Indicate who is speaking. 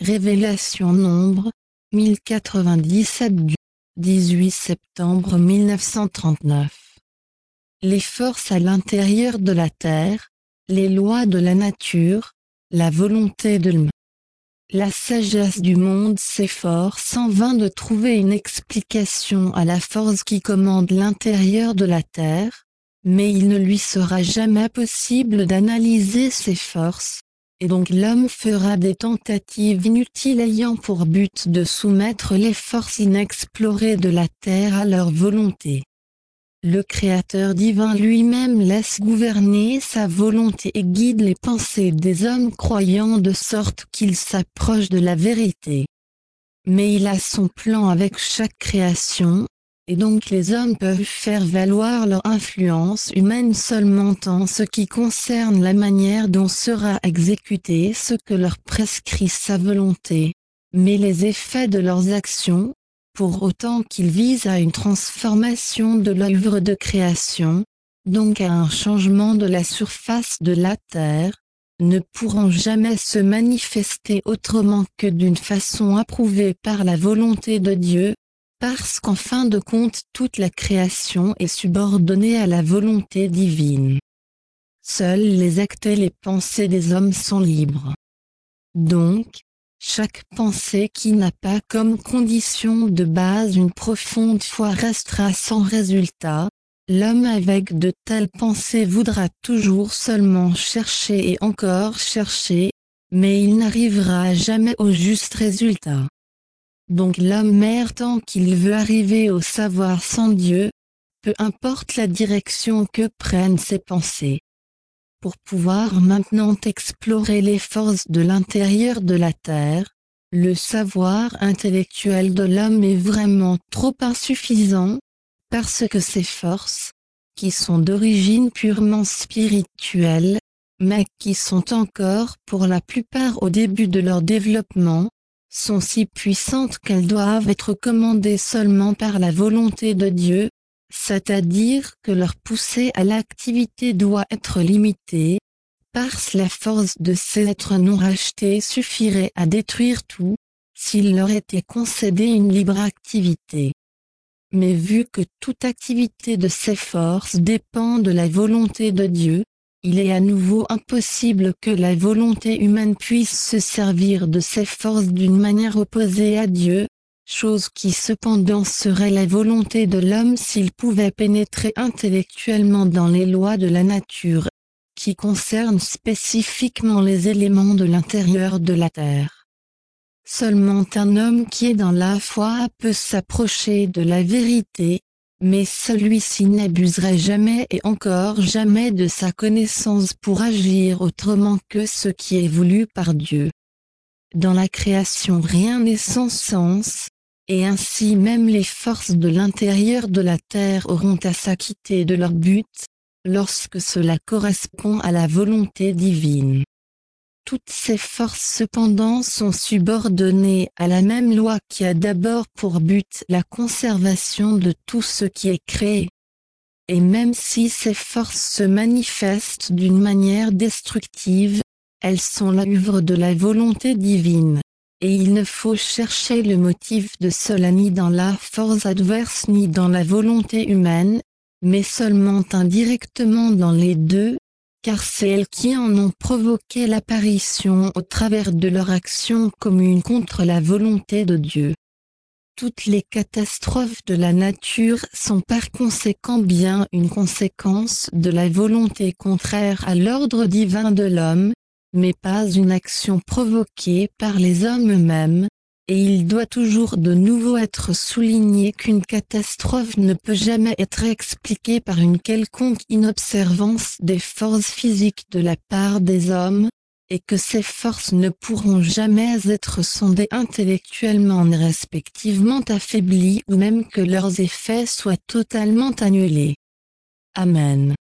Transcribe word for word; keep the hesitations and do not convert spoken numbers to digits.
Speaker 1: Révélation Nombre, mille quatre-vingt-dix-sept du dix-huit septembre mille neuf cent trente-neuf. Les forces à l'intérieur de la Terre, les lois de la nature, la volonté de l'homme. La sagesse du monde s'efforce en vain de trouver une explication à la force qui commande l'intérieur de la Terre, mais il ne lui sera jamais possible d'analyser ces forces, et donc l'homme fera des tentatives inutiles ayant pour but de soumettre les forces inexplorées de la Terre à leur volonté. Le Créateur divin lui-même laisse gouverner sa volonté et guide les pensées des hommes croyants de sorte qu'ils s'approchent de la vérité. Mais il a son plan avec chaque création, et donc les hommes peuvent faire valoir leur influence humaine seulement en ce qui concerne la manière dont sera exécuté ce que leur prescrit sa volonté, mais les effets de leurs actions, pour autant qu'ils visent à une transformation de l'œuvre de création, donc à un changement de la surface de la terre, ne pourront jamais se manifester autrement que d'une façon approuvée par la volonté de Dieu, parce qu'en fin de compte toute la création est subordonnée à la volonté divine. Seuls les actes et les pensées des hommes sont libres. Donc, chaque pensée qui n'a pas comme condition de base une profonde foi restera sans résultat. L'homme avec de telles pensées voudra toujours seulement chercher et encore chercher, mais il n'arrivera jamais au juste résultat. Donc l'homme erre tant qu'il veut arriver au savoir sans Dieu, peu importe la direction que prennent ses pensées. Pour pouvoir maintenant explorer les forces de l'intérieur de la Terre, le savoir intellectuel de l'homme est vraiment trop insuffisant, parce que ces forces, qui sont d'origine purement spirituelle, mais qui sont encore pour la plupart au début de leur développement, sont si puissantes qu'elles doivent être commandées seulement par la volonté de Dieu, c'est-à-dire que leur poussée à l'activité doit être limitée, parce la force de ces êtres non rachetés suffirait à détruire tout, s'il leur était concédé une libre activité. Mais vu que toute activité de ces forces dépend de la volonté de Dieu, il est à nouveau impossible que la volonté humaine puisse se servir de ces forces d'une manière opposée à Dieu, chose qui cependant serait la volonté de l'homme s'il pouvait pénétrer intellectuellement dans les lois de la nature, qui concernent spécifiquement les éléments de l'intérieur de la terre. Seulement un homme qui est dans la foi peut s'approcher de la vérité, mais celui-ci n'abuserait jamais et encore jamais de sa connaissance pour agir autrement que ce qui est voulu par Dieu. Dans la création rien n'est sans sens, et ainsi même les forces de l'intérieur de la terre auront à s'acquitter de leur but, lorsque cela correspond à la volonté divine. Toutes ces forces cependant sont subordonnées à la même loi qui a d'abord pour but la conservation de tout ce qui est créé. Et même si ces forces se manifestent d'une manière destructive, elles sont l'œuvre de la volonté divine, et il ne faut chercher le motif de cela ni dans la force adverse ni dans la volonté humaine, mais seulement indirectement dans les deux, car c'est elles qui en ont provoqué l'apparition au travers de leur action commune contre la volonté de Dieu. Toutes les catastrophes de la nature sont par conséquent bien une conséquence de la volonté contraire à l'ordre divin de l'homme, mais pas une action provoquée par les hommes eux-mêmes, et il doit toujours de nouveau être souligné qu'une catastrophe ne peut jamais être expliquée par une quelconque inobservance des forces physiques de la part des hommes, et que ces forces ne pourront jamais être sondées intellectuellement ni respectivement affaiblies ou même que leurs effets soient totalement annulés. Amen.